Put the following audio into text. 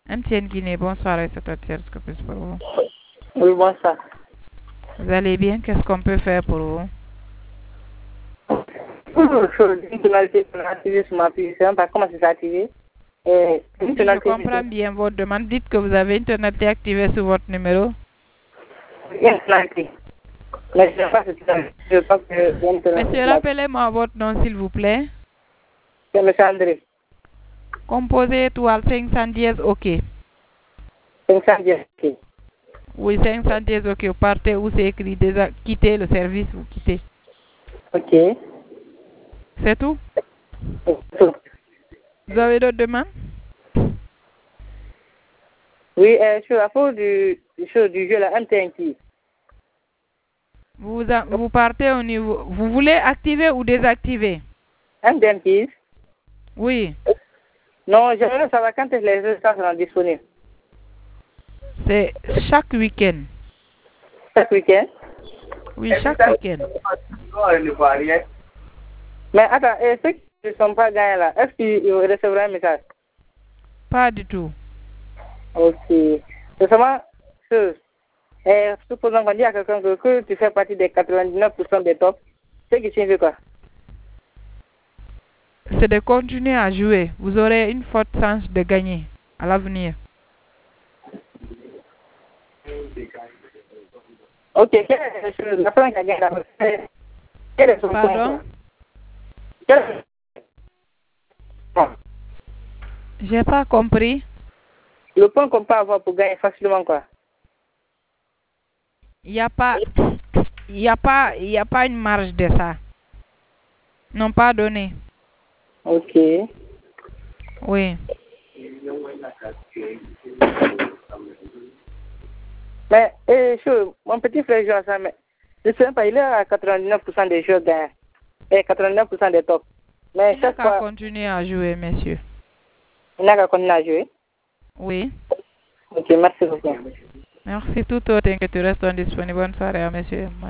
MTN Guinée, bonsoir, restaurateur, est-ce que je peux pour vous? Oui, bonsoir. Vous allez bien? Qu'est-ce qu'on peut faire pour vous? Une tonalité pour activer sur ma puissance, comment c'est activé? Si je comprends bien votre demande, dites que vous avez une tonalité activée sur votre numéro. Une tonalité. Mais je ne sais pas si je pense que Monsieur, rappelez-moi votre nom, s'il vous plaît. C'est M. André. Composez étoile 510, OK. 510, OK. Oui, 510, OK. Vous partez où c'est écrit déjà quitter le service, vous quittez. OK. C'est tout? C'est tout. Vous avez d'autres demandes? Oui, sur la faute du jeu, la MTNT. Vous partez au niveau... Vous voulez activer ou désactiver? MTNT? Oui. Non, j'aimerais savoir quand est-ce que les résultats seront disponibles. C'est chaque week-end. Chaque week-end? Oui, chaque week-end. Mais attends, ceux qui ne sont pas gagnés là, est-ce qu'ils recevront un message? Pas du tout. Ok. C'est seulement que, supposons qu'on dit à quelqu'un que tu fais partie des 99% des tops, c'est qui signifie quoi? C'est de continuer à jouer. Vous aurez une forte chance de gagner à l'avenir. Ok, quelle est la personne qui a gagné là? Quel est son Pardon? point? J'ai pas compris. Le point qu'on peut avoir pour gagner facilement quoi? Il n'y a pas une marge de ça. Non, pas donné. Ok. Oui. Mais, mon petit frère joue à ça, mais je ne sais pas, il est à 99% des jeux gagnés. Et 89% des tops. Mais Il n'a chaque qu'à fois, continuer à jouer, monsieur. il n'a qu'à continuer à jouer. Oui. Ok, merci beaucoup. Merci tout autant que tu restes disponible. Bonne soirée à monsieur.